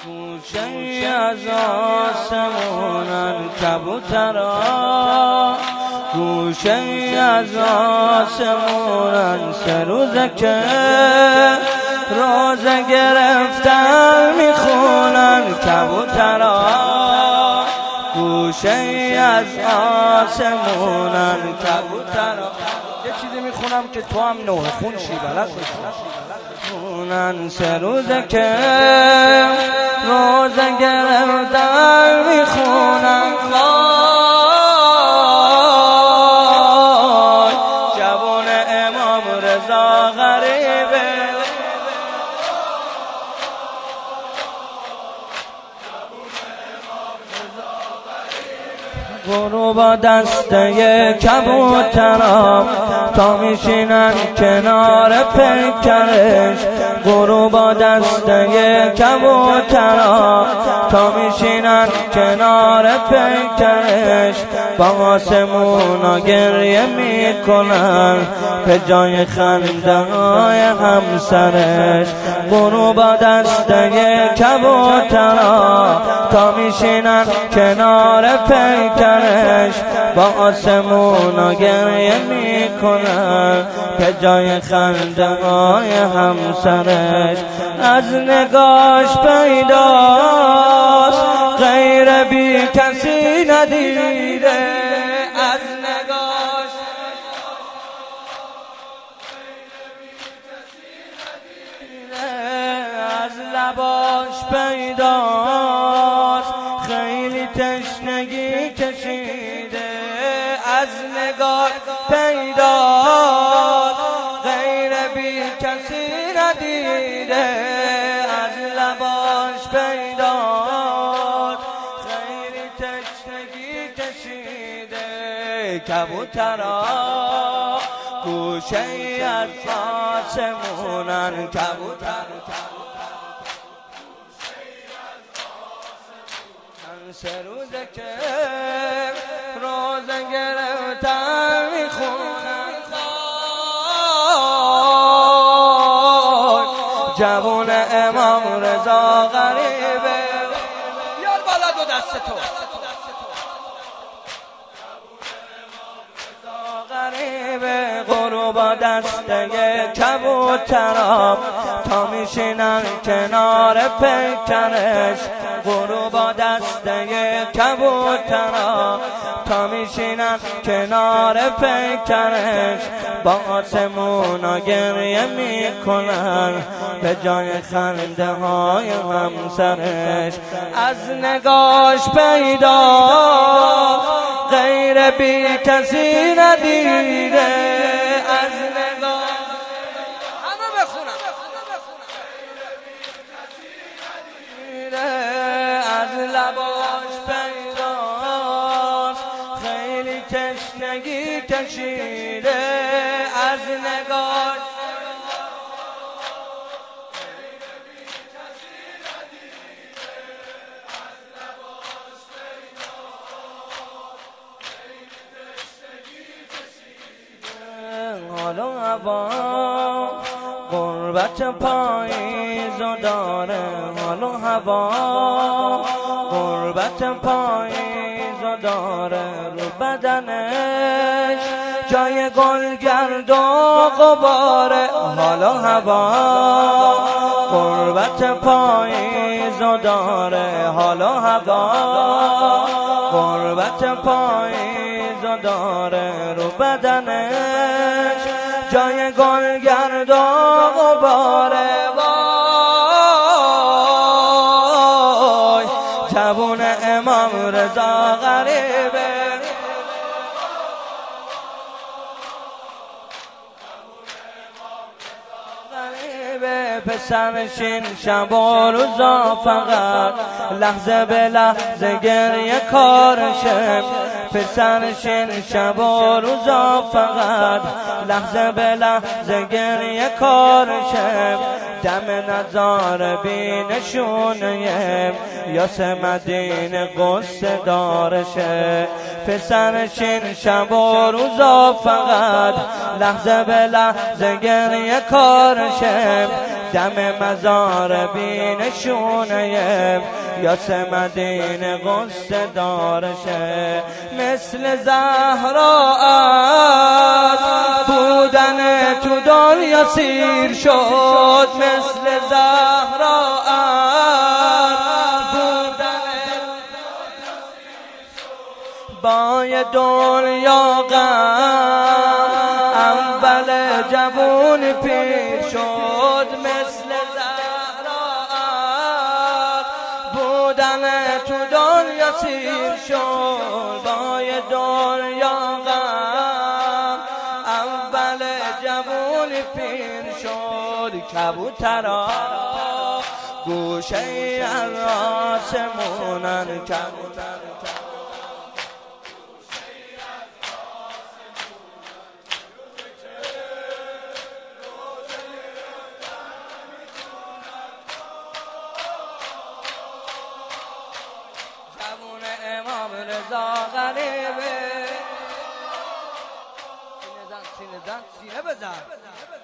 گوشه از آسمونن کبوترا، گوشه از آسمونن سه روزه که روزه گرفتن میخونن کبوترا، گوشه از آسمونن کبوترا. یه چیزی میخونم که تو هم نوه خون شی بلد خونن سه روزه که روزه گرفتن میخونن جوان امام رضا غریبه، برو با دسته کبوترا تا میشینن کنار پیکرش، برو با دسته کبوترا تا میشینن کنار پیکرش، با آسمونا گریه میکنن به جای خنده های همسرش، برو با دسته کبوترا تا میشینن کنار پیکرش، با آسمونا گریه میکنن به جای خنده های همسرش. از نگاش پیداست غیر بی کسی ندیده، از نگاش از لباش پیداست خیلی تشنگی کشیده، از نگاه پیداست غیر بی کسی ندیده، از لباش پیداست خیلی تشنگی کشیده. کبوترا گوشه از آسمونن کبوترا، سه روزه که روزه گرفتن میخونن جوون امام رضا غریبه. یار بالا دو دست تو غریبه، برو با دسته کبوترا تا میشینن کنار پیکرش، برو با دسته کبوترا تا میشینن کنار پیکرش، با آسمونا گریه میکنن به جای خنده های همسرش. از نگاش پیداست غیر بی کسی ندیده، از نگاش همه بخونم از لباش پیداست خیلی تشنگی کشیده، از نگاش حال و هوا غربت پاییزو داره، حال و هوا غربت پاییزو داره، رو بدنش جای گلگرد و غباره، حال و هوا غربت پاییزو داره، حال و هوا غربت پاییزو داره، رو بدنش جای گلگرد و غباره. وای جوون امام رضا غریبه، پسرشین شب و روزا فقط لحظه به لحظه گریه کارشه، پسرشین شب و روزا فقط لحظه به لحظه گریه کارشه، دم نظاره بی نشونه یاس مدینه قصه دارشه، پسرشین شب و روزا فقط لحظه به لحظه گریه کارشه، دم مزار بینشونه یاس مدینه غصه دارشه مثل زهرا است بودن تو دنیا سیر شد مثل زهرا است بودن بای دنیا غم اول جوون پیر شد مثل زهرا است بودن تو دنیا سیر شد بای دنیا غم اول جوون پیر شد کبوترا گوشه آسمونن کبوتر امام رضا غریبه سینه بزن